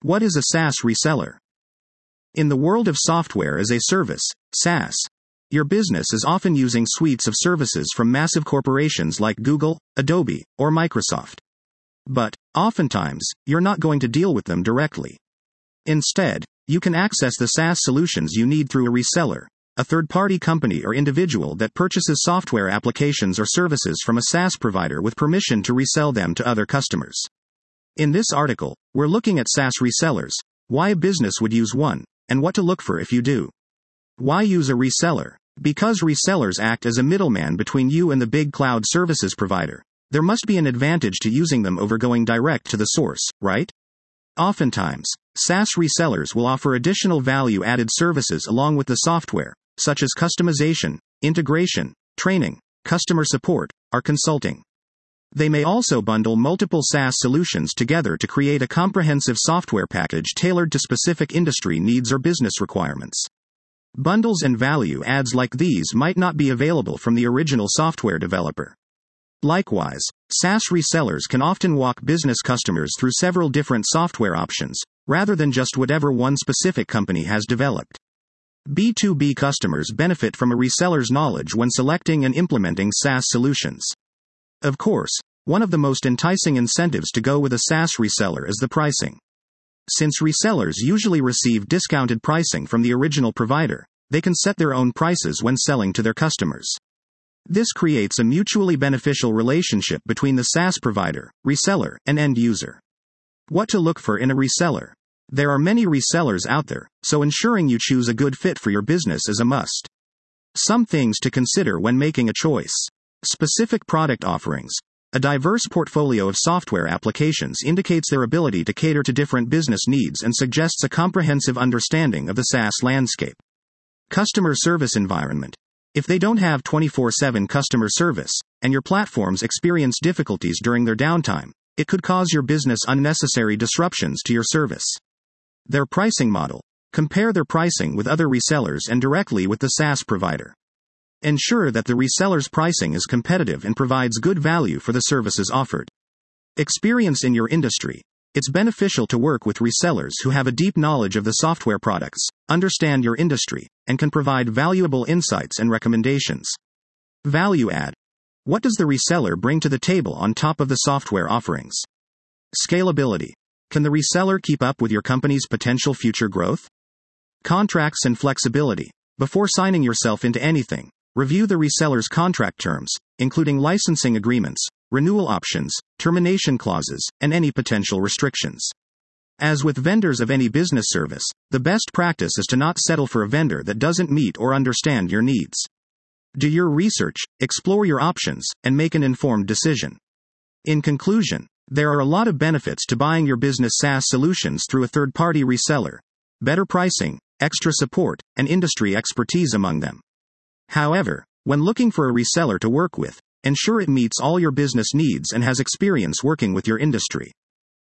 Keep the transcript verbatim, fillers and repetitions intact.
What is a SaaS reseller? In the world of software as a service, SaaS, your business is often using suites of services from massive corporations like Google, Adobe, or Microsoft. But, oftentimes, you're not going to deal with them directly. Instead, you can access the SaaS solutions you need through a reseller, a third-party company or individual that purchases software applications or services from a SaaS provider with permission to resell them to other customers. In this article, we're looking at SaaS resellers, why a business would use one, and what to look for if you do. Why use a reseller? Because resellers act as a middleman between you and the big cloud services provider. There must be an advantage to using them over going direct to the source, right? Oftentimes, SaaS resellers will offer additional value-added services along with the software, such as customization, integration, training, customer support, or consulting. They may also bundle multiple SaaS solutions together to create a comprehensive software package tailored to specific industry needs or business requirements. Bundles and value adds like these might not be available from the original software developer. Likewise, SaaS resellers can often walk business customers through several different software options, rather than just whatever one specific company has developed. B two B customers benefit from a reseller's knowledge when selecting and implementing SaaS solutions. Of course, one of the most enticing incentives to go with a SaaS reseller is the pricing. Since resellers usually receive discounted pricing from the original provider, they can set their own prices when selling to their customers. This creates a mutually beneficial relationship between the SaaS provider, reseller, and end user. What to look for in a reseller? There are many resellers out there, so ensuring you choose a good fit for your business is a must. Some things to consider when making a choice. Specific product offerings. A diverse portfolio of software applications indicates their ability to cater to different business needs and suggests a comprehensive understanding of the SaaS landscape. Customer service environment. If they don't have twenty-four seven customer service, and your platforms experience difficulties during their downtime, it could cause your business unnecessary disruptions to your service. Their pricing model. Compare their pricing with other resellers and directly with the SaaS provider. Ensure that the reseller's pricing is competitive and provides good value for the services offered. Experience in your industry. It's beneficial to work with resellers who have a deep knowledge of the software products, understand your industry, and can provide valuable insights and recommendations. Value add. What does the reseller bring to the table on top of the software offerings? Scalability. Can the reseller keep up with your company's potential future growth? Contracts and flexibility. Before signing yourself into anything, review the reseller's contract terms, including licensing agreements, renewal options, termination clauses, and any potential restrictions. As with vendors of any business service, the best practice is to not settle for a vendor that doesn't meet or understand your needs. Do your research, explore your options, and make an informed decision. In conclusion, there are a lot of benefits to buying your business SaaS solutions through a third-party reseller. Better pricing, extra support, and industry expertise among them. However, when looking for a reseller to work with, ensure it meets all your business needs and has experience working with your industry.